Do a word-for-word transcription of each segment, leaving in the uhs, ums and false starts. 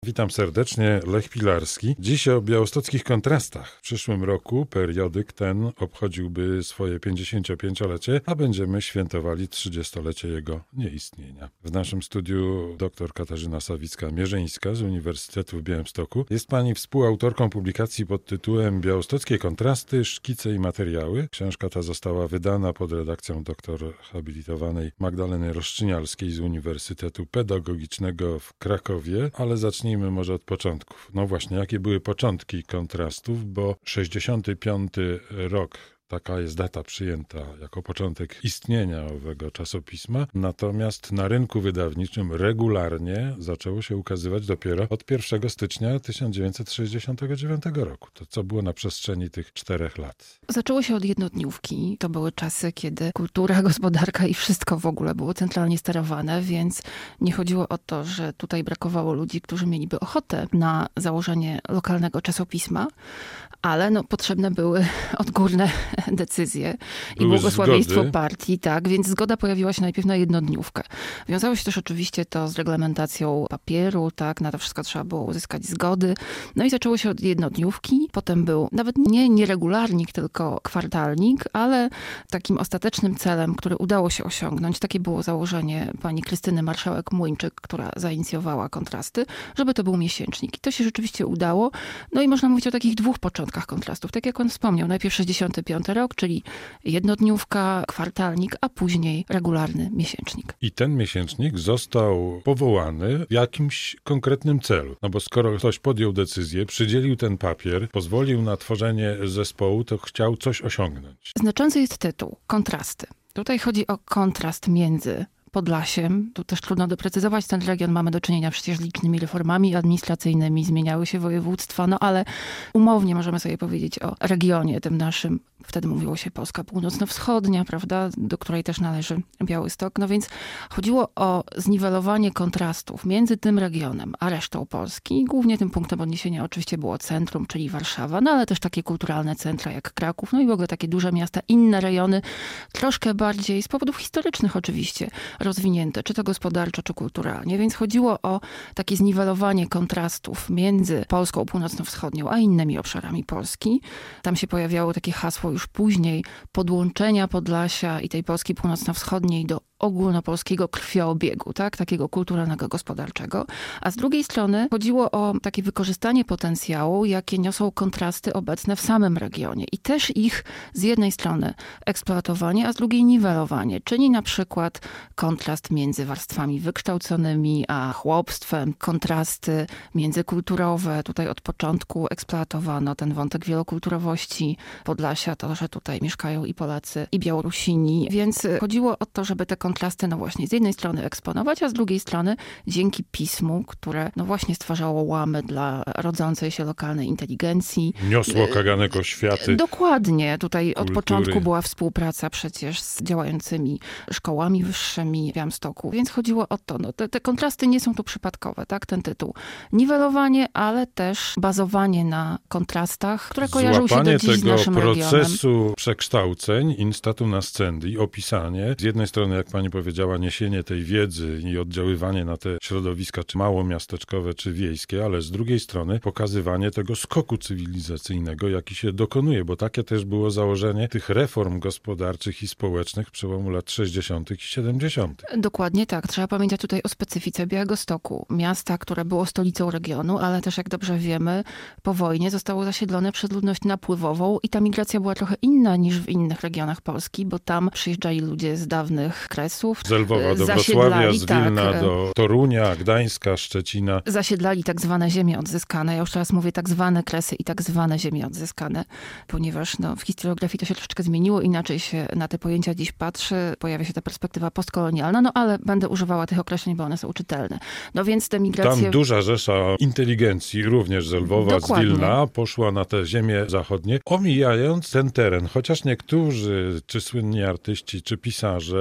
Witam serdecznie, Lech Pilarski. Dziś o białostockich kontrastach. W przyszłym roku periodyk ten obchodziłby swoje pięćdziesięciopięciolecie, a będziemy świętowali trzydziestolecie jego nieistnienia. W naszym studiu dr Katarzyna Sawicka-Mierzyńska z Uniwersytetu w Białymstoku. Jest pani współautorką publikacji pod tytułem Białostockie kontrasty, szkice i materiały. Książka ta została wydana pod redakcją doktor habilitowanej Magdaleny Roszczynialskiej z Uniwersytetu Pedagogicznego w Krakowie, ale zacznijmy może od początków. No właśnie, jakie były początki kontrastów, bo sześćdziesiąty piąty rok, taka jest data przyjęta jako początek istnienia owego czasopisma, natomiast na rynku wydawniczym regularnie zaczęło się ukazywać dopiero od pierwszego stycznia tysiąc dziewięćset sześćdziesiątego dziewiątego roku. To co było na przestrzeni tych czterech lat? Zaczęło się od jednodniówki. To były czasy, kiedy kultura, gospodarka i wszystko w ogóle było centralnie sterowane, więc nie chodziło o to, że tutaj brakowało ludzi, którzy mieliby ochotę na założenie lokalnego czasopisma, ale no, potrzebne były odgórne decyzje Były i błogosławieństwo zgody. partii, tak, więc zgoda pojawiła się najpierw na jednodniówkę. Wiązało się też oczywiście to z reglamentacją papieru, tak, na to wszystko trzeba było uzyskać zgody. No i zaczęło się od jednodniówki, potem był nawet nie nieregularnik, tylko kwartalnik, ale takim ostatecznym celem, który udało się osiągnąć, takie było założenie pani Krystyny Marszałek-Młyńczyk, która zainicjowała kontrasty, żeby to był miesięcznik. I to się rzeczywiście udało. No i można mówić o takich dwóch początkach kontrastów. Tak jak on wspomniał, najpierw sześćdziesiąty piąty rok, czyli jednodniówka, kwartalnik, a później regularny miesięcznik. I ten miesięcznik został powołany w jakimś konkretnym celu. No bo skoro ktoś podjął decyzję, przydzielił ten papier, pozwolił na tworzenie zespołu, to chciał coś osiągnąć. Znaczący jest tytuł, kontrasty. Tutaj chodzi o kontrast między Podlasiem. Tu też trudno doprecyzować ten region. Mamy do czynienia przecież z licznymi reformami administracyjnymi, zmieniały się województwa, no ale umownie możemy sobie powiedzieć o regionie tym naszym. Wtedy mówiło się Polska Północno-Wschodnia, prawda, do której też należy Białystok. No więc chodziło o zniwelowanie kontrastów między tym regionem a resztą Polski. Głównie tym punktem odniesienia oczywiście było centrum, czyli Warszawa, no ale też takie kulturalne centra jak Kraków, no i w ogóle takie duże miasta, inne rejony, troszkę bardziej z powodów historycznych oczywiście rozwinięte, czy to gospodarczo, czy kulturalnie. Więc chodziło o takie zniwelowanie kontrastów między Polską Północno-Wschodnią, a innymi obszarami Polski. Tam się pojawiało takie hasło już później podłączenia Podlasia i tej Polski Północno-Wschodniej do ogólnopolskiego krwioobiegu, tak? Takiego kulturalnego, gospodarczego. A z drugiej strony chodziło o takie wykorzystanie potencjału, jakie niosą kontrasty obecne w samym regionie. I też ich z jednej strony eksploatowanie, a z drugiej niwelowanie. Czyli na przykład kontrast między warstwami wykształconymi a chłopstwem, kontrasty międzykulturowe. Tutaj od początku eksploatowano ten wątek wielokulturowości Podlasia, to, że tutaj mieszkają i Polacy, i Białorusini. Więc chodziło o to, żeby te kontrasty, no właśnie, z jednej strony eksponować, a z drugiej strony dzięki pismu, które no właśnie stwarzało łamy dla rodzącej się lokalnej inteligencji. Niosło kaganek oświaty. Dokładnie. Tutaj kultury. Od początku była współpraca przecież z działającymi szkołami wyższymi w Białymstoku. Więc chodziło o to. No, te, te kontrasty nie są tu przypadkowe, tak? Ten tytuł. Niwelowanie, ale też bazowanie na kontrastach, które kojarzą się do dziś z naszym tego regionem. procesu przekształceń, instatu nascendi, opisanie. Z jednej strony, jak pani powiedziała, niesienie tej wiedzy i oddziaływanie na te środowiska, czy małomiasteczkowe, czy wiejskie, ale z drugiej strony pokazywanie tego skoku cywilizacyjnego, jaki się dokonuje, bo takie też było założenie tych reform gospodarczych i społecznych przełomu lat sześćdziesiątych i siedemdziesiątych. Dokładnie tak. Trzeba pamiętać tutaj o specyfice Białegostoku. Miasta, które było stolicą regionu, ale też jak dobrze wiemy, po wojnie zostało zasiedlone przez ludność napływową i ta migracja była trochę inna niż w innych regionach Polski, bo tam przyjeżdżali ludzie z dawnych kresów. Z Lwowa do Wrocławia, z Wilna tak, do Torunia, Gdańska, Szczecina. Zasiedlali tak zwane ziemie odzyskane. Ja już teraz mówię tak zwane kresy i tak zwane ziemie odzyskane, ponieważ no, w historiografii to się troszeczkę zmieniło, inaczej się na te pojęcia dziś patrzy, pojawia się ta perspektywa postkolonialna, no ale będę używała tych określeń, bo one są czytelne. No więc te migracje... Tam duża rzesza inteligencji, również z Lwowa, Dokładnie. z Wilna, poszła na te ziemie zachodnie, omijając ten teren. Chociaż niektórzy, czy słynni artyści, czy pisarze, czy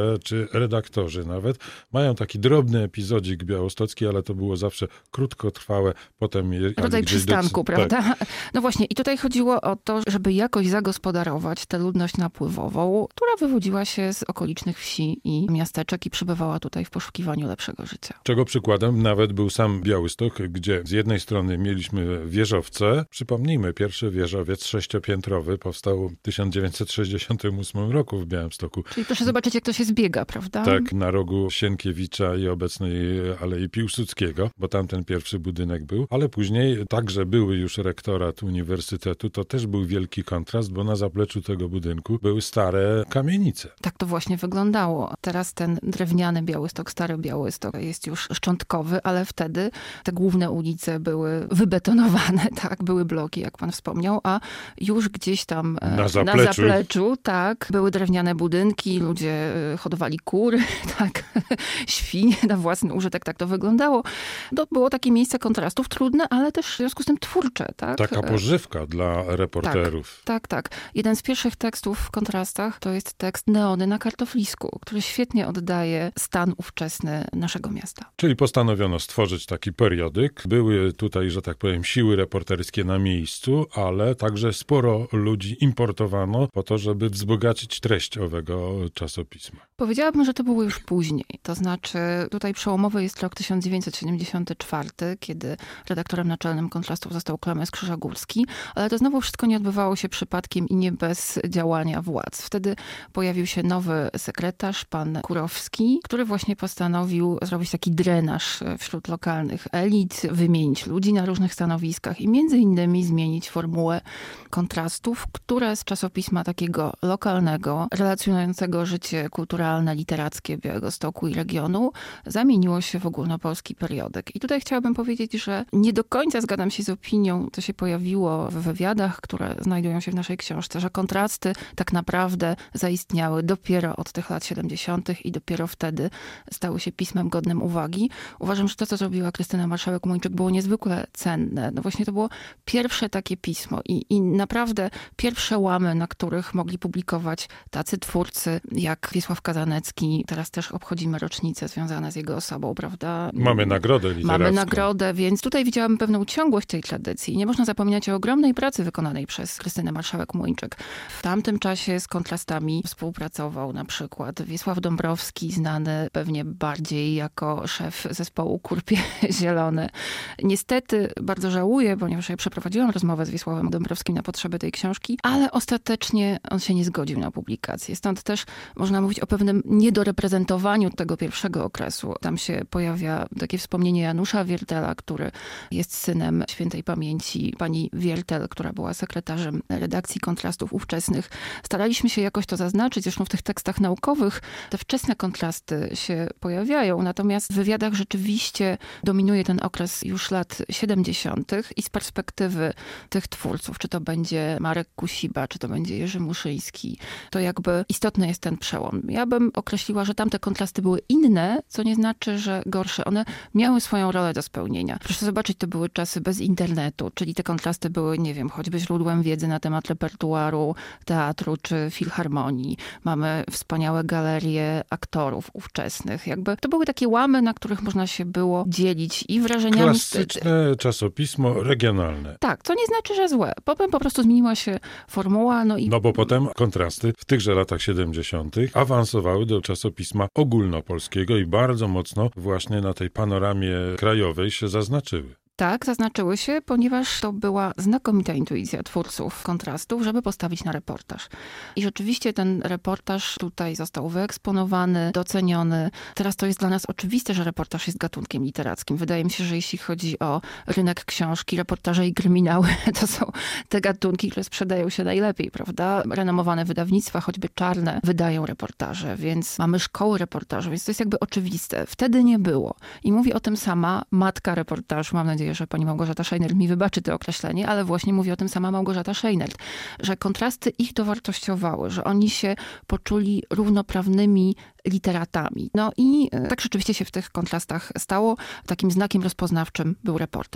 redaktorzy nawet mają taki drobny epizodzik białostocki, ale to było zawsze krótkotrwałe, potem... Je, Rodzaj przystanku, do... prawda? Tak. No właśnie, i tutaj chodziło o to, żeby jakoś zagospodarować tę ludność napływową, która wywodziła się z okolicznych wsi i miasteczek i przybywała tutaj w poszukiwaniu lepszego życia. Czego przykładem nawet był sam Białystok, gdzie z jednej strony mieliśmy wieżowce. Przypomnijmy, pierwszy wieżowiec sześciopiętrowy powstał w tysiąc dziewięćset sześćdziesiątym ósmym roku w Białymstoku. Czyli proszę zobaczyć, jak to się zbiega, prawda? Tak, na rogu Sienkiewicza i obecnej Alei Piłsudskiego, bo tam ten pierwszy budynek był, ale później także były już rektorat uniwersytetu. To też był wielki kontrast, bo na zapleczu tego budynku były stare kamienice. Tak to właśnie wyglądało. Teraz ten drewniany Białystok, stary Białystok jest już szczątkowy, ale wtedy te główne ulice były wybetonowane, tak, były bloki, jak pan wspomniał, a już gdzieś tam na zapleczu, na zapleczu tak, były drewniane budynki, ludzie hodowali kury, tak, świnie na własny użytek, tak to wyglądało. To było takie miejsce kontrastów, trudne, ale też w związku z tym twórcze, tak. Taka pożywka dla reporterów. Tak, tak, tak. Jeden z pierwszych tekstów w kontrastach to jest tekst Neony na kartoflisku, który świetnie oddaje stan ówczesny naszego miasta. Czyli postanowiono stworzyć taki periodyk. Były tutaj, że tak powiem, siły reporterskie na miejscu, ale także sporo ludzi importowano po to, żeby wzbogacić treść owego czasopisma. Powiedziałabym, że to było już później. To znaczy, tutaj przełomowy jest rok tysiąc dziewięćset siedemdziesiąty czwarty, kiedy redaktorem naczelnym kontrastów został Klemens Krzyżagórski, ale to znowu wszystko nie odbywało się przypadkiem i nie bez działania władz. Wtedy pojawił się nowy sekretarz, pan Kurowski, który właśnie postanowił zrobić taki drenaż wśród lokalnych elit, wymienić ludzi na różnych stanowiskach i między innymi zmienić formułę kontrastów, które z czasopisma takiego lokalnego, relacjonującego życie kulturalne, literackie Białegostoku i regionu, zamieniło się w ogólnopolski periodyk. I tutaj chciałabym powiedzieć, że nie do końca zgadzam się z opinią, to się pojawiło w wywiadach, które znajdują się w naszej książce, że kontrasty tak naprawdę zaistniały dopiero od tych lat siedemdziesiątych i dopiero wtedy stały się pismem godnym uwagi. Uważam, że to, co zrobiła Krystyna Marszałek-Młyńczyk, było niezwykle cenne. No właśnie to było pierwsze takie pismo i, i naprawdę pierwsze łamy, na których mogli publikować tacy twórcy jak Wiesław Kazanecki. Teraz też obchodzimy rocznice związane z jego osobą, prawda? Mamy nagrodę literacką. Mamy nagrodę, więc tutaj widziałam pewną ciągłość tej tradycji. Nie można zapominać o ogromnej pracy wykonanej przez Krystynę Marszałek-Młyńczyk. W tamtym czasie z kontrastami współpracował na przykład Wiesław Dąbrowski, znany pewnie bardziej jako szef zespołu Kurpie Zielone. Niestety bardzo żałuję, ponieważ ja przeprowadziłam rozmowę z Wiesławem Dąbrowskim na potrzeby tej książki, ale ostatecznie on się nie zgodził na publikację. Stąd też można mówić o pewnym niedoreprezentowaniu tego pierwszego okresu. Tam się pojawia takie wspomnienie Janusza Wiertela, który jest synem świętej pamięci pani Wiertel, która była sekretarzem redakcji kontrastów ówczesnych. Staraliśmy się jakoś to zaznaczyć, zresztą w tych tekstach naukowych te wczesne kontrasty się pojawiają, natomiast w wywiadach rzeczywiście dominuje ten okres już lat siedemdziesiątych i z perspektywy tych twórców, czy to będzie Marek Kusiba, czy to będzie Jerzy Muszyński, to jakby istotny jest ten przełom. Ja bym określiła, że tamte kontrasty były inne, co nie znaczy, że gorsze. One miały swoją rolę do spełnienia. Proszę zobaczyć, to były czasy bez internetu, czyli te kontrasty były, nie wiem, choćby źródłem wiedzy na temat repertuaru teatru czy filharmonii. Mamy wspaniałe galerie aktorów ówczesnych. Jakby to były takie łamy, na których można się było dzielić i wrażeniami. Klasyczne czasopismo regionalne. Tak, co nie znaczy, że złe. Potem po prostu zmieniła się formuła. No, i... no bo potem kontrasty w tychże latach siedemdziesiątych awansowały do czasopisma ogólnopolskiego i bardzo mocno właśnie na tej panoramie krajowej się zaznaczyły. Tak, zaznaczyły się, ponieważ to była znakomita intuicja twórców kontrastów, żeby postawić na reportaż. I rzeczywiście ten reportaż tutaj został wyeksponowany, doceniony. Teraz to jest dla nas oczywiste, że reportaż jest gatunkiem literackim. Wydaje mi się, że jeśli chodzi o rynek książki, reportaże i kryminały, to są te gatunki, które sprzedają się najlepiej, prawda? Renomowane wydawnictwa, choćby czarne, wydają reportaże, więc mamy szkoły reportażu, więc to jest jakby oczywiste. Wtedy nie było. I mówi o tym sama matka reportażu, mam nadzieję, że pani Małgorzata Szejnert mi wybaczy to określenie, ale właśnie mówi o tym sama Małgorzata Szejnert, że kontrasty ich dowartościowały, że oni się poczuli równoprawnymi literatami. No i tak rzeczywiście się w tych kontrastach stało. Takim znakiem rozpoznawczym był reportaż.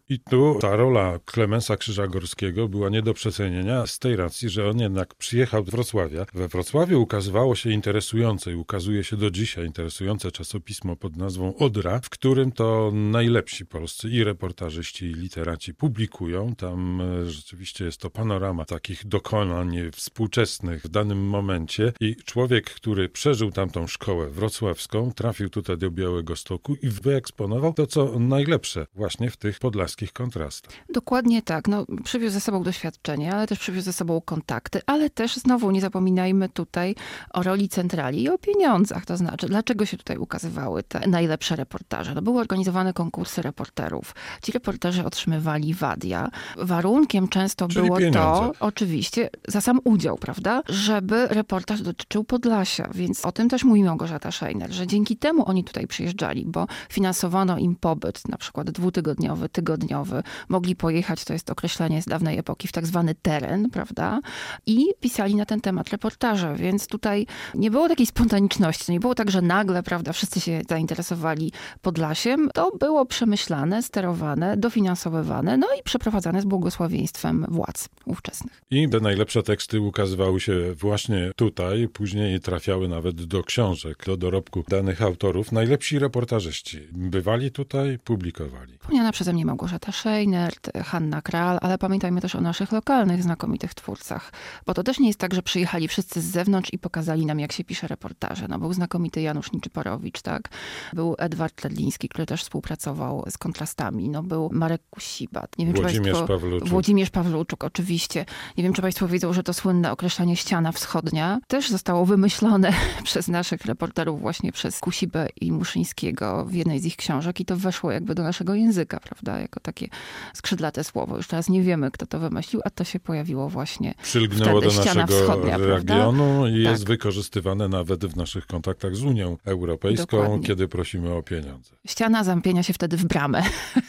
I tu ta rola Klemensa Krzyża-Gorskiego była nie do przecenienia z tej racji, że on jednak przyjechał do Wrocławia. We Wrocławiu ukazywało się interesujące i ukazuje się do dzisiaj interesujące czasopismo pod nazwą Odra, w którym to najlepsi polscy i reportażyści, i literaci publikują. Tam e, rzeczywiście jest to panorama takich dokonań współczesnych w danym momencie i człowiek, który przeżył tamtą szkołę wrocławską, trafił tutaj do Białegostoku i wyeksponował to, co najlepsze właśnie w tych podlaskich kontrastach. Dokładnie tak. No, przywiózł ze sobą doświadczenie, ale też przywiózł ze sobą kontakty, ale też znowu nie zapominajmy tutaj o roli centrali i o pieniądzach. To znaczy, dlaczego się tutaj ukazywały te najlepsze reportaże? No, były organizowane konkursy reporterów. Ci reporterzy otrzymywali wadia. Warunkiem często Czyli było pieniądze. to, oczywiście, za sam udział, prawda? Żeby reportaż dotyczył Podlasia. Więc o tym też mówi Małgorzata Szejner, że dzięki temu oni tutaj przyjeżdżali, bo finansowano im pobyt, na przykład dwutygodniowy, tygodniowy. Mogli pojechać, to jest określenie z dawnej epoki, w tak zwany teren, prawda? I pisali na ten temat reportaże, więc tutaj nie było takiej spontaniczności. To nie było tak, że nagle, prawda, wszyscy się zainteresowali Podlasiem. To było przemyślane, sterowane, dofinansowywane, no i przeprowadzane z błogosławieństwem władz ówczesnych. I te najlepsze teksty ukazywały się właśnie tutaj, później trafiały nawet do książek, do dorobku danych autorów. Najlepsi reportażyści bywali tutaj, publikowali. Wspomniana przeze mnie Małgorzata Szejner, Hanna Kral, ale pamiętajmy też o naszych lokalnych, znakomitych twórcach. Bo to też nie jest tak, że przyjechali wszyscy z zewnątrz i pokazali nam, jak się pisze reportaże. No, był znakomity Janusz Niczyporowicz, tak? Był Edward Ledliński, który też współpracował z kontrastami. No, był Marek Kusibat. Nie wiem, Włodzimierz czy państwo... Pawluczuk. Włodzimierz Pawluczuk, oczywiście. Nie wiem, czy państwo wiedzą, że to słynne określenie ściana wschodnia też zostało wymyślone przez naszych reporterów właśnie przez Kusibę i Muszyńskiego w jednej z ich książek i to weszło jakby do naszego języka, prawda? Jako takie skrzydlate słowo. Już teraz nie wiemy, kto to wymyślił, a to się pojawiło właśnie Przylgnęło wtedy, do ściana naszego wschodnia, regionu prawda? i jest Tak. wykorzystywane nawet w naszych kontaktach z Unią Europejską, Dokładnie. kiedy prosimy o pieniądze. Ściana zampienia się wtedy w bramę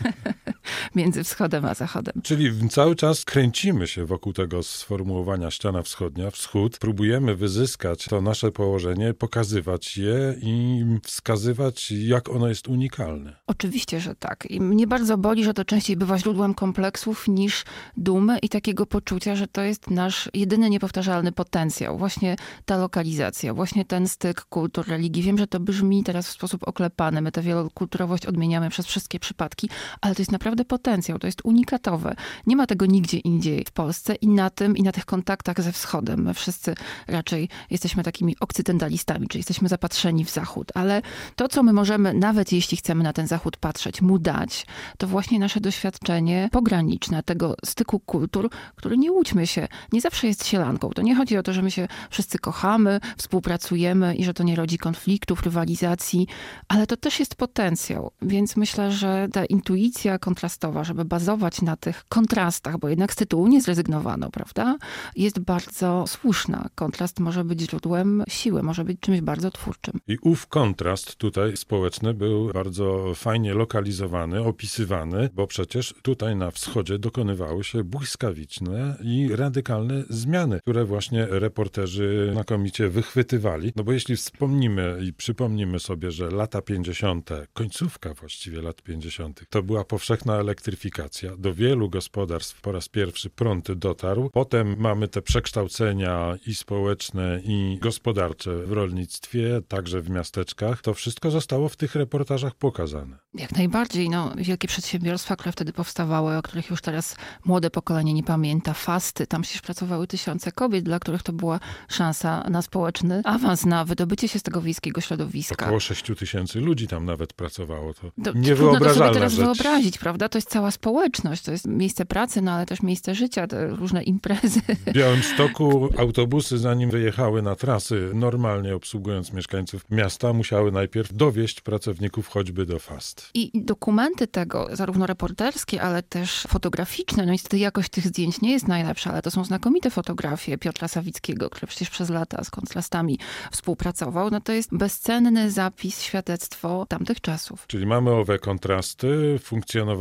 między wschodem a zachodem. Czyli cały czas kręcimy się wokół tego sformułowania ściana wschodnia, wschód. Próbujemy wyzyskać to nasze położenie, pokazywać je i wskazywać, jak ono jest unikalne. Oczywiście, że tak. I mnie bardzo boli, że to częściej bywa źródłem kompleksów niż dumy i takiego poczucia, że to jest nasz jedyny niepowtarzalny potencjał. Właśnie ta lokalizacja, właśnie ten styk kultur, religii. Wiem, że to brzmi teraz w sposób oklepany. My tę wielokulturowość odmieniamy przez wszystkie przypadki, ale to jest naprawdę potencjał. To jest unikatowe. Nie ma tego nigdzie indziej w Polsce i na tym, i na tych kontaktach ze wschodem. My wszyscy raczej jesteśmy takimi okcydentalistami, czyli jesteśmy zapatrzeni w zachód. Ale to, co my możemy, nawet jeśli chcemy na ten zachód patrzeć, mu dać, to właśnie nasze doświadczenie pograniczne tego styku kultur, który, nie łudźmy się, nie zawsze jest sielanką. To nie chodzi o to, że my się wszyscy kochamy, współpracujemy i że to nie rodzi konfliktów, rywalizacji, ale to też jest potencjał. Więc myślę, że ta intuicja kontrastowa, żeby bazować na tych kontrastach, bo jednak z tytułu nie zrezygnowano, prawda? Jest bardzo słuszna. Kontrast może być źródłem siły, może być czymś bardzo twórczym. I ów kontrast tutaj społeczny był bardzo fajnie lokalizowany, opisywany, bo przecież tutaj na wschodzie dokonywały się błyskawiczne i radykalne zmiany, które właśnie reporterzy znakomicie wychwytywali. No bo jeśli wspomnimy i przypomnimy sobie, że lata pięćdziesiąte, końcówka właściwie lat pięćdziesiątych, to była powszechna elektryfikacja. Do wielu gospodarstw po raz pierwszy prąd dotarł. Potem mamy te przekształcenia i społeczne, i gospodarcze w rolnictwie, także w miasteczkach. To wszystko zostało w tych reportażach pokazane. Jak najbardziej. No, wielkie przedsiębiorstwa, które wtedy powstawały, o których już teraz młode pokolenie nie pamięta. Fasty, tam przecież pracowały tysiące kobiet, dla których to była szansa na społeczny awans, na wydobycie się z tego wiejskiego środowiska. Około sześciu tysięcy ludzi tam nawet pracowało. To, to niewyobrażalna trudno to sobie teraz rzecz. wyobrazić, prawda? To jest cała społeczność, to jest miejsce pracy, no ale też miejsce życia, te różne imprezy. W Białymstoku autobusy, zanim wyjechały na trasy, normalnie obsługując mieszkańców miasta, musiały najpierw dowieźć pracowników choćby do Fast. I dokumenty tego, zarówno reporterskie, ale też fotograficzne, no niestety jakość tych zdjęć nie jest najlepsza, ale to są znakomite fotografie Piotra Sawickiego, który przecież przez lata z kontrastami współpracował. No to jest bezcenny zapis, świadectwo tamtych czasów. Czyli mamy owe kontrasty, funkcjonowały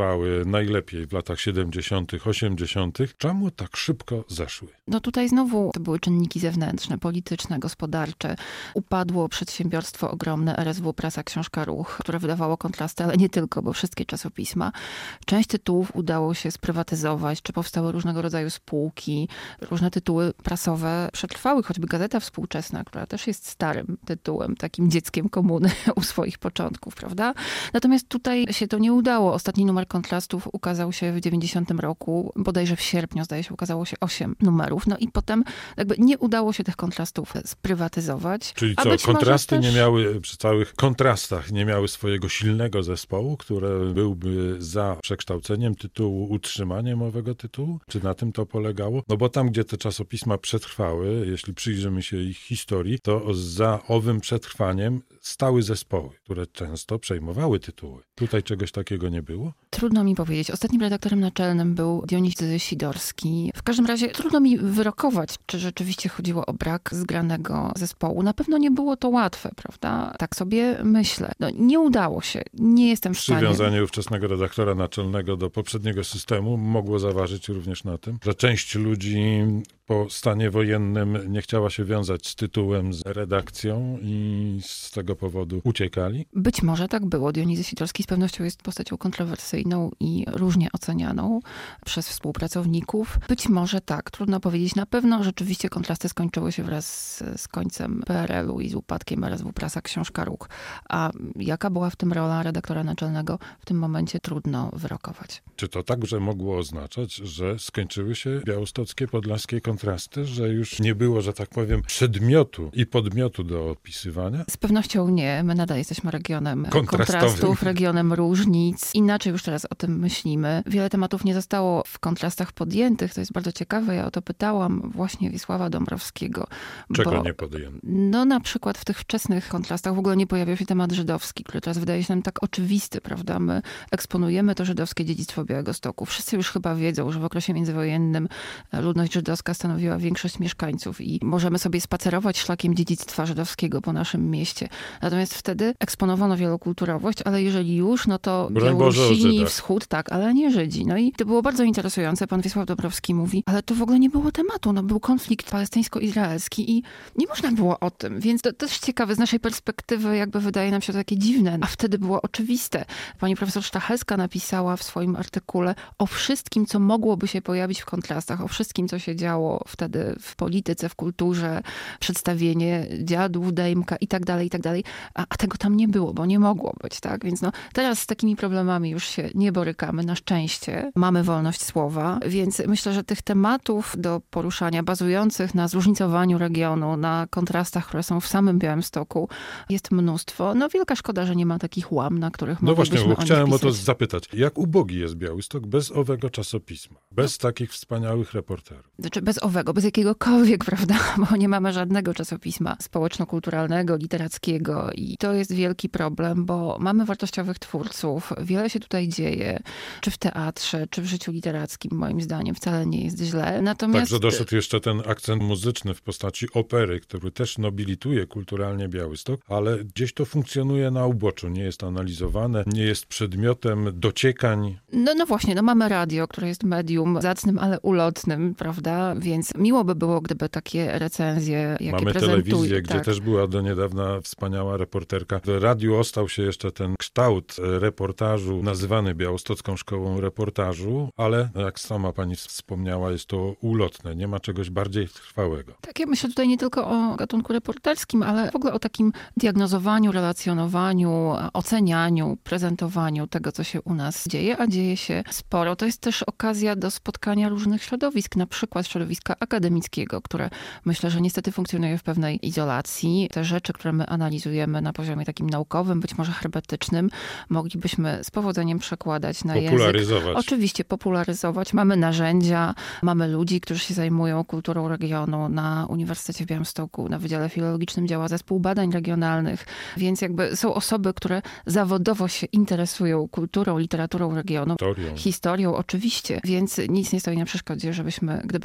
działały najlepiej w latach siedemdziesiątych, osiemdziesiątych. Czemu tak szybko zeszły? No tutaj znowu to były czynniki zewnętrzne, polityczne, gospodarcze. Upadło przedsiębiorstwo ogromne R S W Prasa Książka Ruch, które wydawało kontrasty, ale nie tylko, bo wszystkie czasopisma. Część tytułów udało się sprywatyzować, czy powstały różnego rodzaju spółki. Różne tytuły prasowe przetrwały, choćby Gazeta Współczesna, która też jest starym tytułem, takim dzieckiem komuny u swoich początków, prawda? Natomiast tutaj się to nie udało. Ostatni numer Kontrastów ukazał się w dziewięćdziesiątym roku, bodajże w sierpniu, zdaje się, ukazało się osiem numerów. No i potem jakby nie udało się tych kontrastów sprywatyzować. Czyli A co, być kontrasty może też... nie miały, przy całych kontrastach nie miały swojego silnego zespołu, które byłby za przekształceniem tytułu, utrzymaniem owego tytułu? Czy na tym to polegało? No bo tam, gdzie te czasopisma przetrwały, jeśli przyjrzymy się ich historii, to za owym przetrwaniem stały zespoły, które często przejmowały tytuły. Tutaj czegoś takiego nie było? Trudno mi powiedzieć. Ostatnim redaktorem naczelnym był Dionizy Sidorski. W każdym razie trudno mi wyrokować, czy rzeczywiście chodziło o brak zgranego zespołu. Na pewno nie było to łatwe, prawda? Tak sobie myślę. No, nie udało się. Nie jestem w stanie. Przywiązanie ówczesnego redaktora naczelnego do poprzedniego systemu mogło zaważyć również na tym, że część ludzi po stanie wojennym nie chciała się wiązać z tytułem, z redakcją i z tego powodu uciekali? Być może tak było. Dionizy Sidorski z pewnością jest postacią kontrowersyjną i różnie ocenianą przez współpracowników. Być może tak, trudno powiedzieć. Na pewno rzeczywiście kontrasty skończyły się wraz z, z końcem P R L u i z upadkiem R S W Prasa Książka Ruch. A jaka była w tym rola redaktora naczelnego, w tym momencie trudno wyrokować. Czy to także mogło oznaczać, że skończyły się białostockie, podlaskie kontrasty, że już nie było, że tak powiem, przedmiotu i podmiotu do opisywania? Z pewnością nie. My nadal jesteśmy regionem Kontrastowym. kontrastów, regionem różnic. Inaczej już teraz o tym myślimy. Wiele tematów nie zostało w kontrastach podjętych. To jest bardzo ciekawe. Ja o to pytałam właśnie Wiesława Dąbrowskiego. Czego bo, nie podjęto? No na przykład w tych wczesnych kontrastach w ogóle nie pojawiał się temat żydowski, który teraz wydaje się nam tak oczywisty, prawda? My eksponujemy to żydowskie dziedzictwo Białegostoku. Wszyscy już chyba wiedzą, że w okresie międzywojennym ludność żydowska stanowiła większość mieszkańców i możemy sobie spacerować szlakiem dziedzictwa żydowskiego po naszym mieście. Natomiast wtedy eksponowano wielokulturowość, ale jeżeli już, no to Białorusini, Wschód, tak, ale nie Żydzi. No i to było bardzo interesujące. Pan Wiesław Dąbrowski mówi, ale to w ogóle nie było tematu. No był konflikt palestyńsko-izraelski i nie można było o tym. Więc to też ciekawe, z naszej perspektywy jakby wydaje nam się to takie dziwne, a wtedy było oczywiste. Pani profesor Stachelska napisała w swoim artykule o wszystkim, co mogłoby się pojawić w kontrastach, o wszystkim, co się działo wtedy w polityce, w kulturze, przedstawienie dziadów, dejmka i tak dalej, i tak dalej. A, a tego tam nie było, bo nie mogło być, tak? Więc no, teraz z takimi problemami już się nie borykamy, na szczęście. Mamy wolność słowa, więc myślę, że tych tematów do poruszania, bazujących na zróżnicowaniu regionu, na kontrastach, które są w samym Białymstoku, jest mnóstwo. No wielka szkoda, że nie ma takich łam, na których No moglibyśmy właśnie, bo chciałem o to pisać. zapytać. Jak ubogi jest Białystok bez owego czasopisma? Bez no. takich wspaniałych reporterów? Znaczy bez owego, bez jakiegokolwiek, prawda? Bo nie mamy żadnego czasopisma społeczno-kulturalnego, literackiego i to jest wielki problem, bo mamy wartościowych twórców. Wiele się tutaj dzieje, czy w teatrze, czy w życiu literackim, moim zdaniem wcale nie jest źle. Natomiast... Także doszedł jeszcze ten akcent muzyczny w postaci opery, który też nobilituje kulturalnie Białystok, ale gdzieś to funkcjonuje na uboczu, nie jest analizowane, nie jest przedmiotem dociekań. No, no właśnie, no mamy radio, które jest medium zacnym, ale ulotnym, prawda? Więc miło by było, gdyby takie recenzje, jakie Mamy prezentuje, telewizję, gdzie tak. też była do niedawna wspaniała reporterka. W radiu ostał się jeszcze ten kształt reportażu, nazywany Białostocką Szkołą Reportażu, ale jak sama pani wspomniała, jest to ulotne, nie ma czegoś bardziej trwałego. Tak, ja myślę tutaj nie tylko o gatunku reporterskim, ale w ogóle o takim diagnozowaniu, relacjonowaniu, ocenianiu, prezentowaniu tego, co się u nas dzieje, a dzieje się sporo. To jest też okazja do spotkania różnych środowisk, na przykład środowiska akademickiego, które myślę, że niestety funkcjonuje w pewnej izolacji. Te rzeczy, które my analizujemy na poziomie takim naukowym, być może hermetycznym, moglibyśmy z powodzeniem przekładać na język. Popularyzować. Oczywiście popularyzować. Mamy narzędzia, mamy ludzi, którzy się zajmują kulturą regionu. Na Uniwersytecie w Białymstoku, na Wydziale Filologicznym działa Zespół Badań Regionalnych, więc jakby są osoby, które zawodowo się interesują kulturą, literaturą regionu. Historią. Historią, oczywiście, więc nic nie stoi na przeszkodzie, żebyśmy, gdyby takie łamy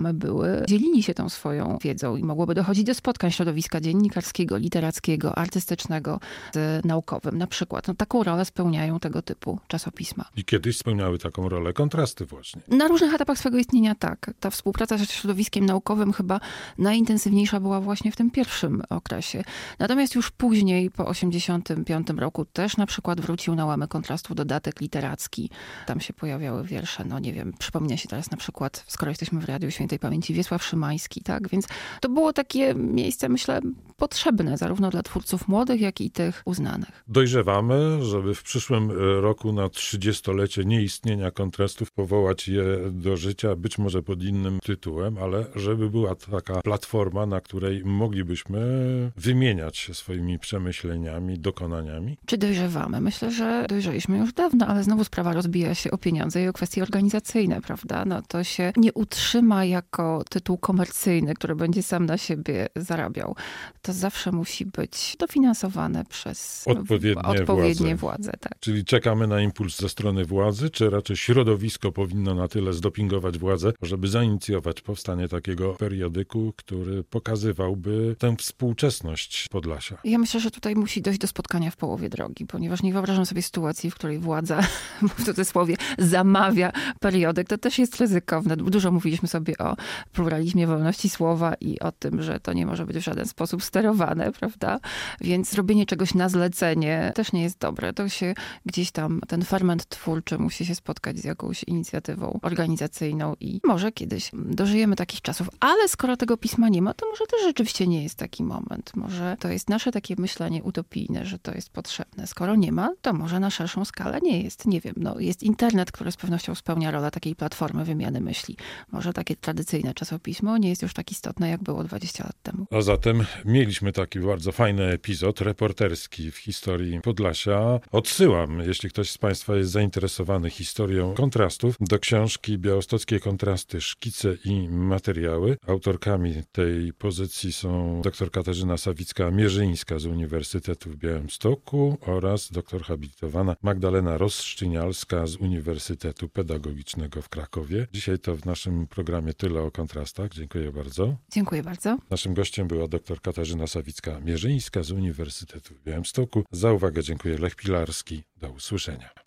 programy były, dzielili się tą swoją wiedzą i mogłoby dochodzić do spotkań środowiska dziennikarskiego, literackiego, artystycznego z naukowym. Na przykład no, taką rolę spełniają tego typu czasopisma. I kiedyś spełniały taką rolę kontrasty właśnie. Na różnych etapach swojego istnienia tak. Ta współpraca z środowiskiem naukowym chyba najintensywniejsza była właśnie w tym pierwszym okresie. Natomiast już później, po osiemdziesiątym piątym roku, też na przykład wrócił na łamy kontrastu dodatek literacki. Tam się pojawiały wiersze, no nie wiem, przypomina się teraz na przykład, skoro jesteśmy w Radiu Świętej Pamięci, Wiesław Szymański, tak? Więc to było takie miejsce, myślę, potrzebne zarówno dla twórców młodych, jak i tych uznanych. Dojrzewamy, żeby w przyszłym roku na trzydziestolecie nieistnienia kontrastów powołać je do życia, być może pod innym tytułem, ale żeby była taka platforma, na której moglibyśmy wymieniać się swoimi przemyśleniami, dokonaniami. Czy dojrzewamy? Myślę, że dojrzeliśmy już dawno, ale znowu sprawa rozbija się o pieniądze i o kwestie organizacyjne, prawda? No to się nie utrzyma jako tytuł komercyjny, który będzie sam na siebie zarabiał. To zawsze musi być dofinansowane przez odpowiednie, odpowiednie władze. władze. Tak. Czyli czekamy na impuls ze strony władzy, czy raczej środowisko powinno na tyle zdopingować władzę, żeby zainicjować powstanie takiego periodyku, który pokazywałby tę współczesność Podlasia? Ja myślę, że tutaj musi dojść do spotkania w połowie drogi, ponieważ nie wyobrażam sobie sytuacji, w której władza, w cudzysłowie, zamawia periodyk. To też jest ryzykowne. Dużo mówiliśmy sobie o pluralizmie, wolności słowa i o tym, że to nie może być w żaden sposób sterowane, prawda? Więc robienie czegoś na zlecenie też nie jest dobre. To się gdzieś tam, ten ferment twórczy musi się spotkać z jakąś inicjatywą organizacyjną i może kiedyś dożyjemy takich czasów. Ale skoro tego pisma nie ma, to może też rzeczywiście nie jest taki moment. Może to jest nasze takie myślenie utopijne, że to jest potrzebne. Skoro nie ma, to może na szerszą skalę nie jest. Nie wiem, no jest internet, który z pewnością spełnia rolę takiej platformy wymiany myśli. Może takie tradycyjne czasopismo nie jest już tak istotne, jak było dwadzieścia lat temu. A zatem mieliśmy taki bardzo fajny epizod reporterski w historii Podlasia. Odsyłam, jeśli ktoś z Państwa jest zainteresowany historią kontrastów, do książki Białostockie kontrasty, szkice i materiały. Autorkami tej pozycji są dr Katarzyna Sawicka-Mierzyńska z Uniwersytetu w Białymstoku oraz doktor habilitowana Magdalena Rozszczynialska z Uniwersytetu Pedagogicznego w Krakowie. Dzisiaj to w naszym programie tyle o kontrastach. Dziękuję bardzo. Dziękuję bardzo. Naszym gościem była dr Katarzyna Sawicka-Mierzyńska z Uniwersytetu w Białymstoku. Za uwagę dziękuję. Lech Pilarski. Do usłyszenia.